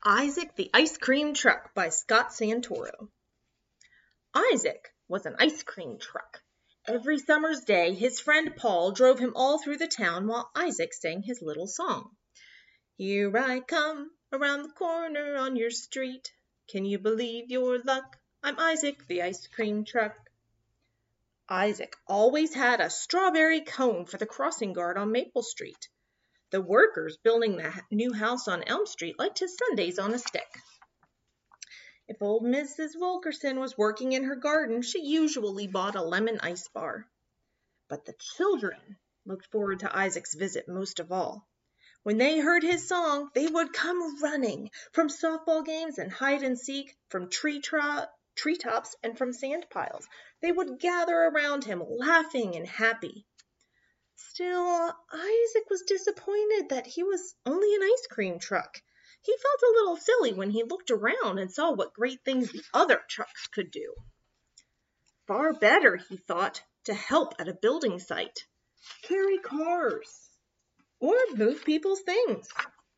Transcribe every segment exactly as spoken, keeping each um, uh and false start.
Isaac the Ice Cream Truck by Scott Santoro. Isaac was an ice cream truck. Every summer's day, his friend Paul drove him all through the town while Isaac sang his little song. Here I come, around the corner on your street. Can you believe your luck? I'm Isaac the Ice Cream Truck. Isaac always had a strawberry cone for the crossing guard on Maple Street. The workers building the new house on Elm Street liked his sundaes on a stick. If old Missus Wilkerson was working in her garden, she usually bought a lemon ice bar. But the children looked forward to Isaac's visit most of all. When they heard his song, they would come running from softball games and hide and seek, from tree tro- treetops and from sand piles. They would gather around him, laughing and happy. Still, Isaac was disappointed that he was only an ice cream truck. He felt a little silly when he looked around and saw what great things the other trucks could do. Far better, he thought, to help at a building site, carry cars, or move people's things.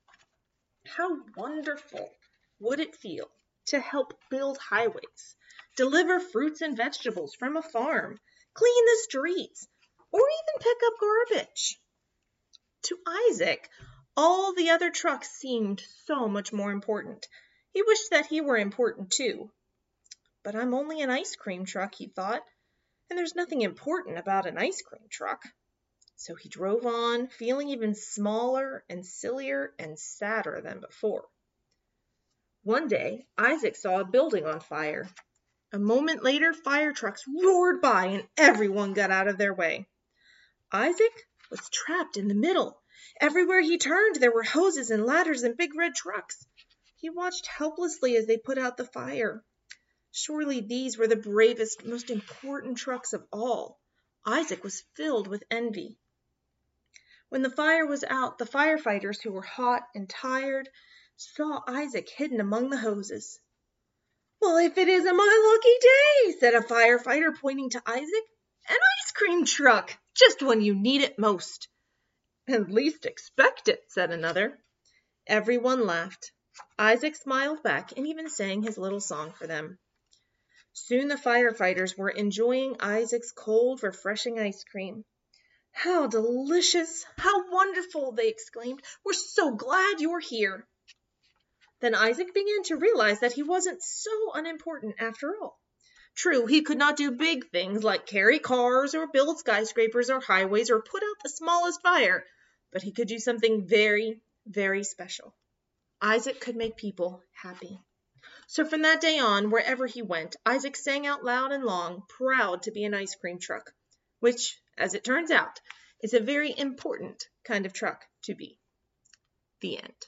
How wonderful would it feel to help build highways, deliver fruits and vegetables from a farm, clean the streets, or even pick up garbage? To Isaac, all the other trucks seemed so much more important. He wished that he were important too. But I'm only an ice cream truck, he thought, and there's nothing important about an ice cream truck. So he drove on, feeling even smaller and sillier and sadder than before. One day, Isaac saw a building on fire. A moment later, fire trucks roared by and everyone got out of their way. Isaac was trapped in the middle. Everywhere he turned, there were hoses and ladders and big red trucks. He watched helplessly as they put out the fire. Surely these were the bravest, most important trucks of all. Isaac was filled with envy. When the fire was out, the firefighters, who were hot and tired, saw Isaac hidden among the hoses. "Well, if it isn't my lucky day," said a firefighter, pointing to Isaac. "An ice cream truck, just when you need it most." "And least expect it," said another. Everyone laughed. Isaac smiled back and even sang his little song for them. Soon the firefighters were enjoying Isaac's cold, refreshing ice cream. "How delicious! How wonderful!" they exclaimed. "We're so glad you're here." Then Isaac began to realize that he wasn't so unimportant after all. True, he could not do big things like carry cars or build skyscrapers or highways or put out the smallest fire, but he could do something very, very special. Isaac could make people happy. So from that day on, wherever he went, Isaac sang out loud and long, proud to be an ice cream truck, which, as it turns out, is a very important kind of truck to be. The end.